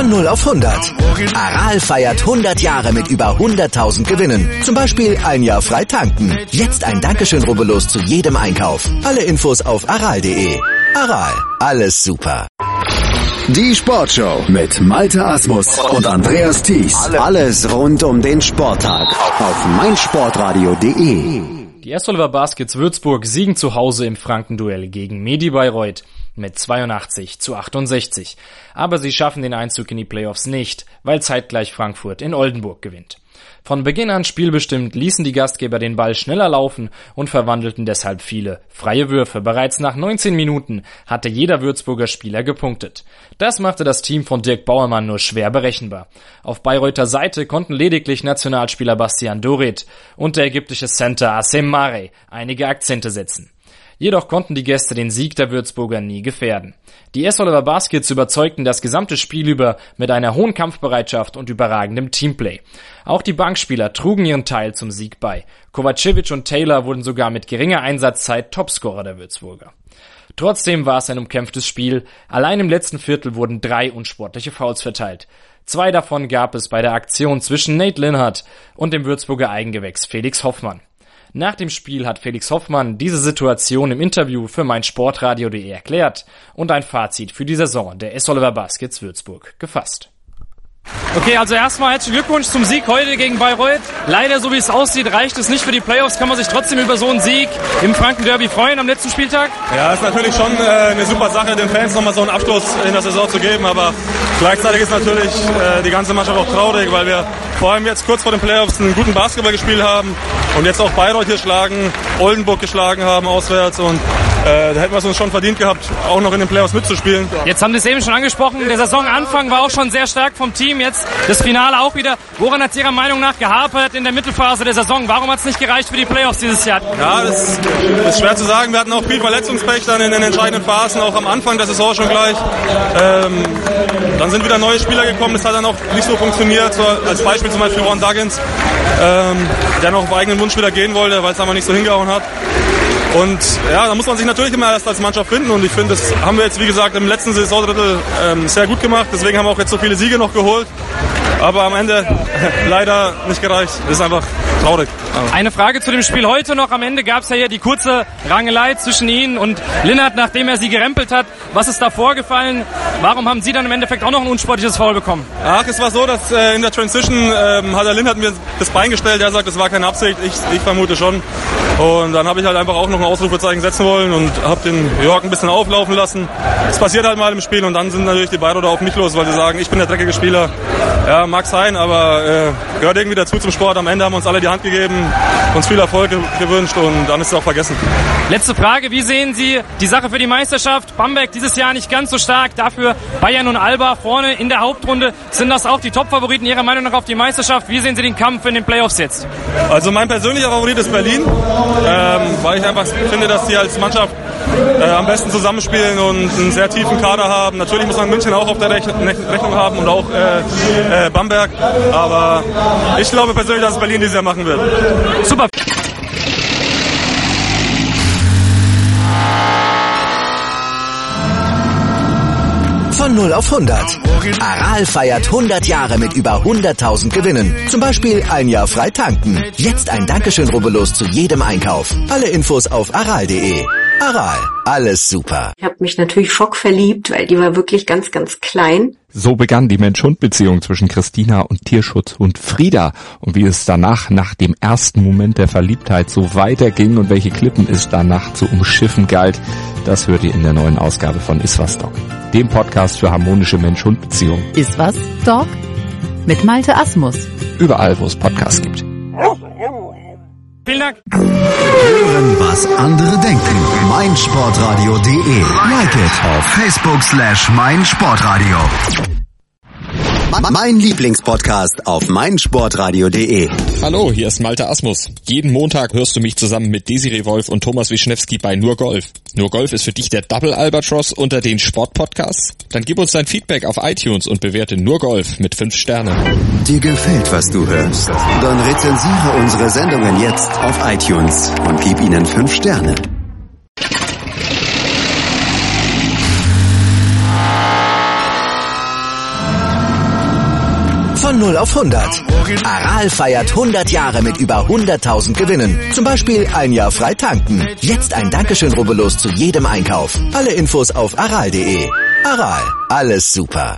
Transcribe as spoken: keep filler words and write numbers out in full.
Von null auf hundert. Aral feiert hundert Jahre mit über hunderttausend Gewinnen. Zum Beispiel ein Jahr frei tanken. Jetzt ein Dankeschön, rubbellos zu jedem Einkauf. Alle Infos auf aral punkt de. Aral, alles super. Die Sportshow mit Malte Asmus und Andreas Thies. Alles rund um den Sporttag auf meinsportradio punkt de. Die S. Oliver Baskets Würzburg siegen zu Hause im Frankenduell gegen Medi Bayreuth mit zweiundachtzig zu achtundsechzig. Aber sie schaffen den Einzug in die Playoffs nicht, weil zeitgleich Frankfurt in Oldenburg gewinnt. Von Beginn an spielbestimmt ließen die Gastgeber den Ball schneller laufen und verwandelten deshalb viele freie Würfe. Bereits nach neunzehn Minuten hatte jeder Würzburger Spieler gepunktet. Das machte das Team von Dirk Bauermann nur schwer berechenbar. Auf Bayreuther Seite konnten lediglich Nationalspieler Bastian Doret und der ägyptische Center Assem Mare einige Akzente setzen. Jedoch konnten die Gäste den Sieg der Würzburger nie gefährden. Die S. Oliver Baskets überzeugten das gesamte Spiel über mit einer hohen Kampfbereitschaft und überragendem Teamplay. Auch die Bankspieler trugen ihren Teil zum Sieg bei. Kovacevic und Taylor wurden sogar mit geringer Einsatzzeit Topscorer der Würzburger. Trotzdem war es ein umkämpftes Spiel. Allein im letzten Viertel wurden drei unsportliche Fouls verteilt. Zwei davon gab es bei der Aktion zwischen Nate Linhardt und dem Würzburger Eigengewächs Felix Hoffmann. Nach dem Spiel hat Felix Hoffmann diese Situation im Interview für meinsportradio punkt de erklärt und ein Fazit für die Saison der S. Oliver Baskets Würzburg gefasst. Okay, also erstmal herzlichen Glückwunsch zum Sieg heute gegen Bayreuth. Leider, so wie es aussieht, reicht es nicht für die Playoffs. Kann man sich trotzdem über so einen Sieg im Franken-Derby freuen am letzten Spieltag? Ja, ist natürlich schon äh, eine super Sache, den Fans nochmal so einen Abschluss in der Saison zu geben. Aber gleichzeitig ist natürlich äh, die ganze Mannschaft auch traurig, weil wir vor allem jetzt kurz vor den Playoffs einen guten Basketball gespielt haben und jetzt auch Bayreuth hier schlagen, Oldenburg geschlagen haben auswärts. Und äh, da hätten wir es uns schon verdient gehabt, auch noch in den Playoffs mitzuspielen. Jetzt haben Sie es eben schon angesprochen, der Saisonanfang war auch schon sehr stark vom Team. Jetzt das Finale auch wieder. Woran hat es Ihrer Meinung nach gehapert in der Mittelphase der Saison? Warum hat es nicht gereicht für die Playoffs dieses Jahr? Ja, das ist schwer zu sagen. Wir hatten auch viel Verletzungspech dann in den entscheidenden Phasen, auch am Anfang der Saison schon gleich. Ähm, dann sind wieder neue Spieler gekommen, das hat dann auch nicht so funktioniert. So als Beispiel zum Beispiel Ron Duggins, ähm, der noch auf eigenen Wunsch wieder gehen wollte, weil es aber nicht so hingehauen hat. Und ja, da muss man sich natürlich immer erst als Mannschaft finden und ich finde, das haben wir jetzt, wie gesagt, im letzten Saisondrittel ähm, sehr gut gemacht. Deswegen haben wir auch jetzt so viele Siege noch geholt. Aber am Ende leider nicht gereicht. Das ist einfach traurig. Eine Frage zu dem Spiel heute noch. Am Ende gab es ja hier die kurze Rangelei zwischen Ihnen und Linhardt, nachdem er Sie gerempelt hat. Was ist da vorgefallen? Warum haben Sie dann im Endeffekt auch noch ein unsportliches Foul bekommen? Ach, es war so, dass äh, in der Transition ähm, hat der Linhardt mir das Bein gestellt. Er sagt, das war keine Absicht. Ich, ich vermute schon. Und dann habe ich halt einfach auch noch ein Ausrufezeichen setzen wollen und habe den Jörg ein bisschen auflaufen lassen. Das passiert halt mal im Spiel und dann sind natürlich die Bayreuther auf mich los, weil sie sagen, ich bin der dreckige Spieler. Ja, mag sein, aber äh, gehört irgendwie dazu zum Sport. Am Ende haben wir uns alle die Hand gegeben, uns viel Erfolg ge- gewünscht und dann ist es auch vergessen. Letzte Frage, wie sehen Sie die Sache für die Meisterschaft? Bamberg dieses Jahr nicht ganz so stark, dafür Bayern und Alba vorne in der Hauptrunde. Sind das auch die Top-Favoriten Ihrer Meinung nach auf die Meisterschaft? Wie sehen Sie den Kampf in den Playoffs jetzt? Also mein persönlicher Favorit ist Berlin, ähm, weil ich einfach finde, dass die als Mannschaft äh, am besten zusammenspielen und einen sehr tiefen Kader haben. Natürlich muss man München auch auf der Rech- Rechnung haben und auch äh, äh, Bamberg, aber ich glaube persönlich, dass es Berlin dieses Jahr machen wird. Super. Von null auf hundert. Aral feiert hundert Jahre mit über hunderttausend Gewinnen. Zum Beispiel ein Jahr frei tanken. Jetzt ein Dankeschön, rubbellos zu jedem Einkauf. Alle Infos auf aral punkt de. Aral, alles super. Ich habe mich natürlich schockverliebt, weil die war wirklich ganz, ganz klein. So begann die Mensch-Hund-Beziehung zwischen Christina und Tierschutzhund Frieda. Und wie es danach, nach dem ersten Moment der Verliebtheit, so weiterging und welche Klippen es danach zu umschiffen galt, das hört ihr in der neuen Ausgabe von Iswas Dog, dem Podcast für harmonische Mensch-Hund-Beziehungen. Iswas Dog mit Malte Asmus. Überall, wo es Podcasts gibt. Vielen Dank. Hören, was andere denken. meinsportradio punkt de. Like it auf Facebook slash meinsportradio. Mein Lieblingspodcast auf meinsportradio punkt de. Hallo, hier ist Malte Asmus. Jeden Montag hörst du mich zusammen mit Desiree Wolf und Thomas Wischnewski bei Nur Golf. Nur Golf ist für dich der Double Albatross unter den Sportpodcasts? Dann gib uns dein Feedback auf iTunes und bewerte Nur Golf mit fünf Sternen. Dir gefällt, was du hörst? Dann rezensiere unsere Sendungen jetzt auf iTunes und gib ihnen fünf Sterne. Von null auf hundert. Aral feiert hundert Jahre mit über hunderttausend Gewinnen. Zum Beispiel ein Jahr frei tanken. Jetzt ein Dankeschön, rubbellos zu jedem Einkauf. Alle Infos auf aral punkt de. Aral, alles super.